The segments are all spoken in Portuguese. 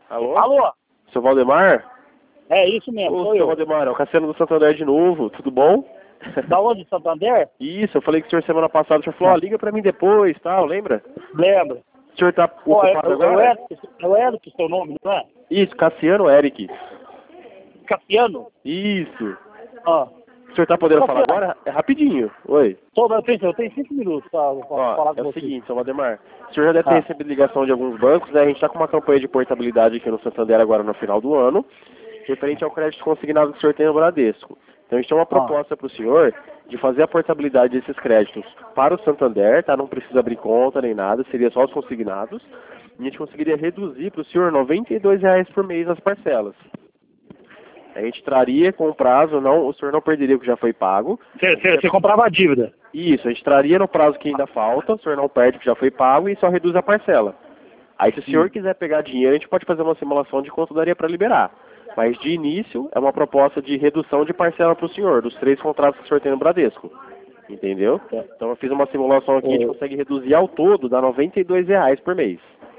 Alô? Alô? Seu Valdemar? É isso mesmo, Ô, sou seu eu. Valdemar, é o Cassiano do Santander de novo, tudo bom? Da onde, Santander? Isso, eu falei que o senhor semana passada, o senhor falou, ó, liga pra mim depois, tal, lembra? Lembra? O senhor tá Ó, ocupado agora? é o Eric, seu nome, não é? Isso, Cassiano Eric. Cassiano? Isso. Ah. O senhor tá podendo falar Cassiano. agora? É rapidinho. Oi. Eu tenho 5 minutos pra falar Ó, com é o você. seguinte, seu Valdemar, o senhor já deve ter Ah. recebido ligação de alguns bancos, né? A gente tá com uma campanha de portabilidade aqui no Santander agora no final do ano, referente ao crédito consignado que o senhor tem no Bradesco. Então a gente tem uma proposta para o senhor de fazer a portabilidade desses créditos para o Santander, tá? Não precisa abrir conta nem nada, seria só os consignados. E a gente conseguiria reduzir para o senhor R$ 92 por mês as parcelas. A gente traria com o prazo, não, o senhor não perderia o que já foi pago. Você comprava a dívida? Isso, a gente traria no prazo que ainda falta, o senhor não perde o que já foi pago e só reduz a parcela. Aí se o senhor quiser pegar dinheiro, a gente pode fazer uma simulação de quanto daria para liberar. Mas de início é uma proposta de redução de parcela para o senhor, dos 3 contratos que o senhor tem no Bradesco. Entendeu? Então eu fiz uma simulação aqui, a gente consegue reduzir ao todo, dá R$ 92 por mês.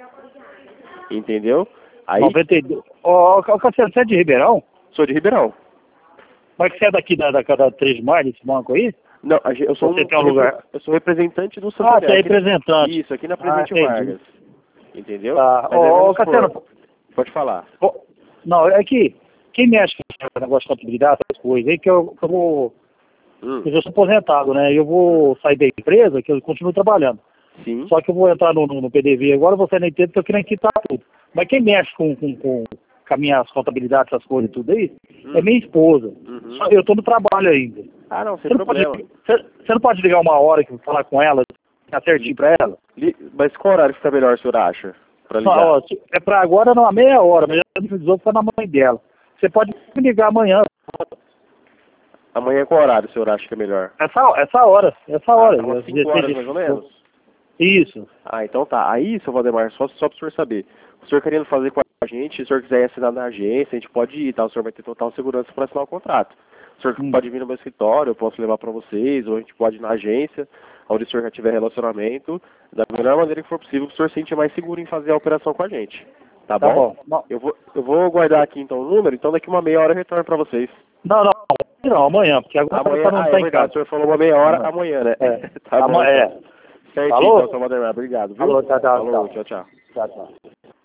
Entendeu? Aí, 92. Ô, Cassiano, você é de Ribeirão? sou de Ribeirão. Mas você é daqui da 3 de Maio, desse banco aí? Não, eu sou Você tem um lugar? eu sou representante do Santander. Você é representante. Isso, aqui na Presidente Vargas. Entendeu? Tá. Mas aí, vamos Cassiano, supor, pode falar. não, é que quem mexe com esse negócio de contabilidade, essas coisas aí, que eu vou... Eu já sou aposentado, né? Eu vou sair da empresa, que eu continuo trabalhando. Sim. Só que eu vou entrar no PDV agora, você não entende, porque eu queria quitar tudo. Mas quem mexe com as minhas contabilidades, essas coisas e tudo aí, é minha esposa. Só eu tô no trabalho ainda. Ah, não, sem problema. Você não pode ligar uma hora que eu falar com ela, ficar certinho pra ela? Mas qual horário que fica melhor, o senhor acha? Pra ligar? Não, ó, é pra agora, não, a meia hora, mas já me avisou que tá na mãe dela. Você pode me ligar amanhã. Amanhã qual horário o senhor acha que é melhor? Essa hora. Umas 5 horas mais ou menos? Isso. Ah, então tá. Aí, seu Valdemar, só pro senhor saber. O senhor querendo fazer com a gente, se o senhor quiser assinar na agência, a gente pode ir, tá? O senhor vai ter total segurança para assinar o contrato. O senhor pode vir no meu escritório, eu posso levar para vocês, ou a gente pode ir na agência, onde o senhor já tiver relacionamento, da melhor maneira que for possível, que o senhor se sente mais seguro em fazer a operação com a gente. Tá bom? Eu vou guardar aqui então o número, então daqui uma meia hora eu retorno para vocês. Não, amanhã, porque agora amanhã, não é tá em verdade, casa. o senhor falou uma meia hora, amanhã, né? É. Tá bom. Amanhã, Certinho, Falou? então, seu Valdemar, obrigado, viu? Falou, tchau. Falou, tchau. Tchau.